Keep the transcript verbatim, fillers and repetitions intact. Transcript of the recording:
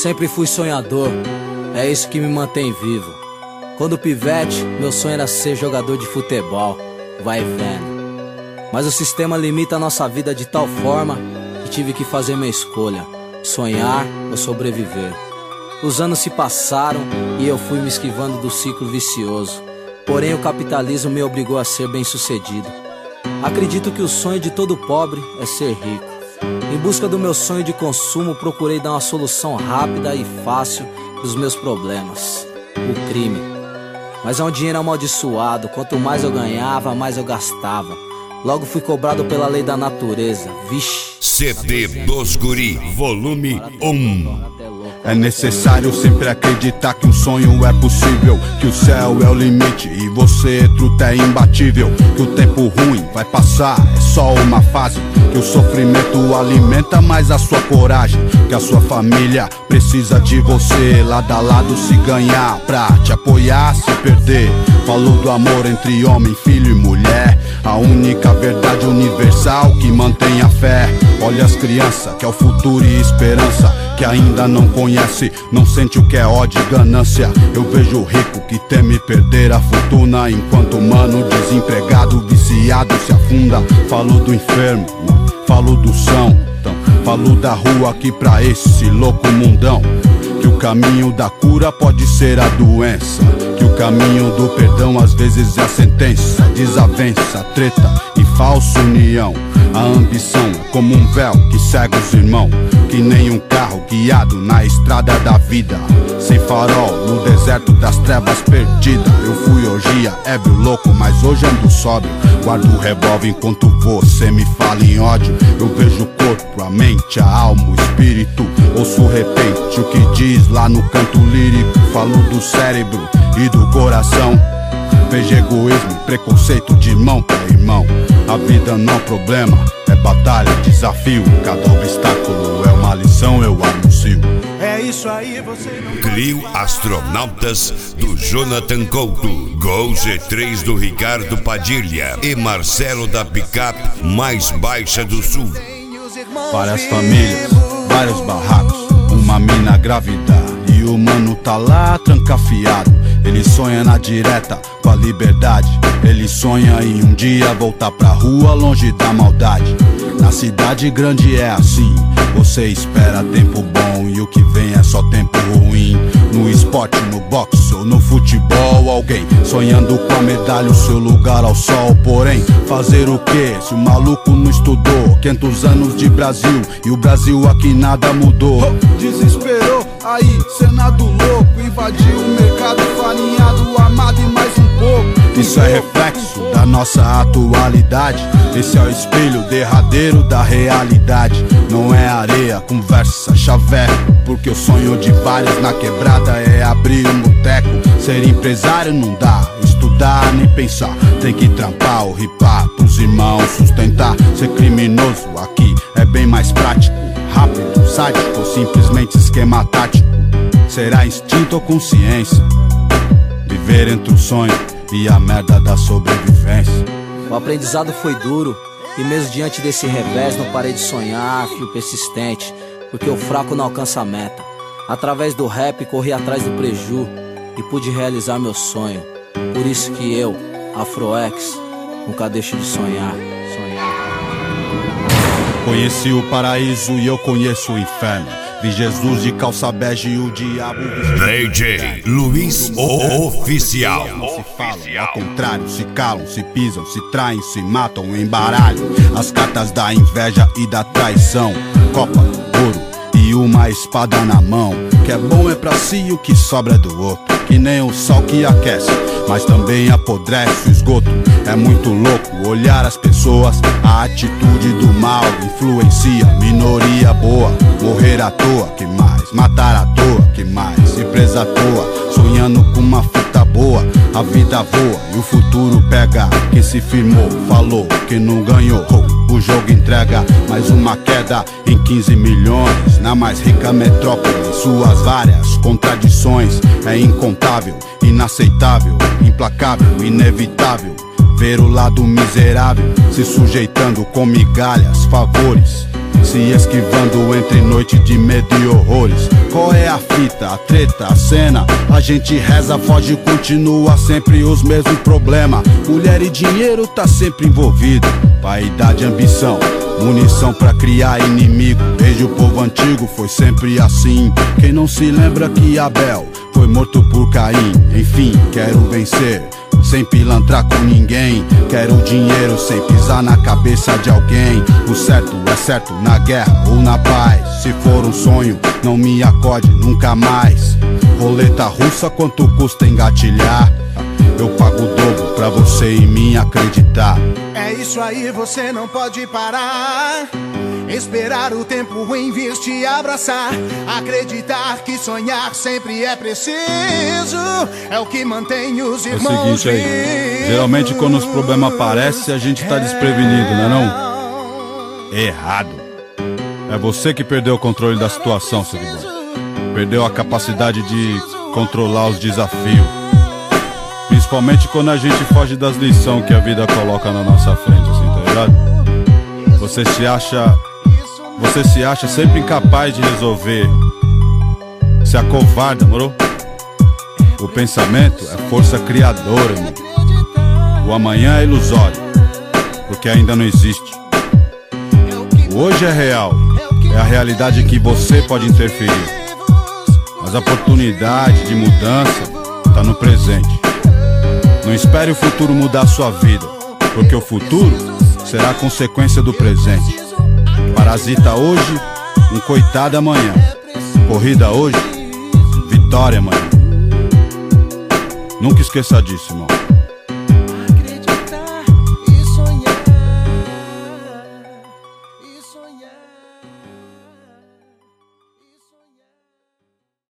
Sempre fui sonhador, é isso que me mantém vivo. Quando pivete, meu sonho era ser jogador de futebol, vai vendo. Mas o sistema limita a nossa vida de tal forma que tive que fazer minha escolha: sonhar ou sobreviver. Os anos se passaram e eu fui me esquivando do ciclo vicioso. Porém o capitalismo me obrigou a ser bem-sucedido. Acredito que o sonho de todo pobre é ser rico. Em busca do meu sonho de consumo, procurei dar uma solução rápida e fácil dos meus problemas: o crime. Mas é um dinheiro amaldiçoado, quanto mais eu ganhava, mais eu gastava. Logo fui cobrado pela lei da natureza, vixe. C D dos Guri, volume um. É necessário sempre acreditar que um sonho é possível, que o céu é o limite e você, truta, é imbatível. Que o tempo ruim vai passar, é só uma fase. Que o sofrimento alimenta mais a sua coragem. Que a sua família precisa de você, lado a lado se ganhar, pra te apoiar, se perder. Falou do amor entre homem, filho e mulher, a única verdade universal que mantém a fé. Olha as crianças, que é o futuro e esperança, que ainda não conhece, não sente o que é ódio e ganância. Eu vejo o rico que teme perder a fortuna, enquanto o mano desempregado, viciado se afunda. Falo do enfermo, falo do são, então, falo da rua aqui pra esse louco mundão. Que o caminho da cura pode ser a doença, que o caminho do perdão às vezes é a sentença. Desavença, treta e falsa união. A ambição é como um véu que cega os irmãos, que nem um carro guiado na estrada da vida, sem farol no deserto das trevas perdida. Eu fui orgia, ébrio, louco, mas hoje ando sóbrio. Guardo o revólver enquanto você me fala em ódio. Eu vejo o corpo, a mente, a alma, o espírito. Ouço repente o que diz lá no canto lírico. Falo do cérebro e do coração. Vejo egoísmo, preconceito de irmão pra irmão. A vida não é problema, é batalha, desafio. Cada obstáculo é uma lição, eu anuncio. É isso aí, você não... Clio Astronautas do Jonathan Couto, Gol G três do Ricardo Padilha e Marcelo da Picape mais baixa do sul. Várias famílias, vários barracos, uma mina grávida e o mano tá lá trancafiado. Ele sonha na direta com a liberdade, ele sonha em um dia voltar pra rua longe da maldade. Na cidade grande é assim, você espera tempo bom e o que vem é só tempo ruim. No esporte, no boxe ou no futebol, alguém sonhando com a medalha, o seu lugar ao sol. Porém, fazer o que se o maluco não estudou? quinhentos anos de Brasil e o Brasil aqui nada mudou. Desesperou, aí Senado louco, invadiu o mercado farinhado, amado e mais um pouco. Isso é reflexo da nossa atualidade, esse é o espelho derradeiro da realidade. Não é areia, conversa, chaveco, porque o sonho de vários na quebrada é abrir um boteco. Ser empresário não dá, estudar nem pensar, tem que trampar ou ripar pros irmãos sustentar. Ser criminoso aqui é bem mais prático, rápido, sádico ou simplesmente esquema tático. Será instinto ou consciência? Viver entre o sonho e a merda da sobrevivência. O aprendizado foi duro e mesmo diante desse revés não parei de sonhar, fui persistente, porque o fraco não alcança a meta. Através do rap corri atrás do preju e pude realizar meu sonho. Por isso que eu, Afroex, nunca deixo de sonhar, sonhar. Conheci o paraíso e eu conheço o inferno. Vi Jesus de calça bege e o diabo vestido. D J Luiz o Oficial. Não se falam, ao contrário, se calam, se pisam, se traem, se matam, embaralham as cartas da inveja e da traição. Copa, ouro e uma espada na mão. Que é bom é pra si, o que sobra é do outro. Que nem o sol que aquece, mas também apodrece o esgoto. É muito louco olhar as pessoas, a atitude do mal influencia. Minoria boa, morrer à toa, que mais? Matar à toa, que mais? Empresa à toa, sonhando com uma fita boa. A vida voa e o futuro pega. Quem se firmou, falou que não ganhou. O jogo entrega mais uma queda em quinze milhões. Na mais rica metrópole, suas várias contradições. É incontável, inaceitável, implacável, inevitável ver o lado miserável se sujeitando com migalhas, favores se esquivando entre noite de medo e horrores. Qual é a fita, a treta, a cena? A gente reza, foge e continua sempre os mesmos problemas. Mulher e dinheiro tá sempre envolvido. Vaidade, ambição, munição pra criar inimigo. Desde o povo antigo foi sempre assim. Quem não se lembra que Abel foi morto por Caim? Enfim, quero vencer sem pilantrar com ninguém. Quero dinheiro sem pisar na cabeça de alguém. O certo é certo na guerra ou na paz. Se for um sonho, não me acorde nunca mais. Roleta russa, quanto custa engatilhar? Eu pago o dobro pra você em mim acreditar. É isso aí, você não pode parar. Esperar o tempo ruim vir te abraçar. Acreditar que sonhar sempre é preciso. É o que mantém os irmãos. É o seguinte aí, geralmente quando os problemas aparecem a gente tá desprevenido, não é não? Errado. É você que perdeu o controle da situação, seguidor. Perdeu a capacidade de controlar os desafios. Principalmente quando a gente foge das lições que a vida coloca na nossa frente, assim, tá ligado? Você se acha... Você se acha sempre incapaz de resolver. Se acovarda, moro? O pensamento é força criadora, irmão. O amanhã é ilusório, porque ainda não existe. O hoje é real, é a realidade que você pode interferir. Mas a oportunidade de mudança tá no presente. Não espere o futuro mudar a sua vida, porque o futuro será a consequência do presente. Parasita hoje, um coitado amanhã. Corrida hoje, vitória amanhã. Nunca esqueça disso, irmão.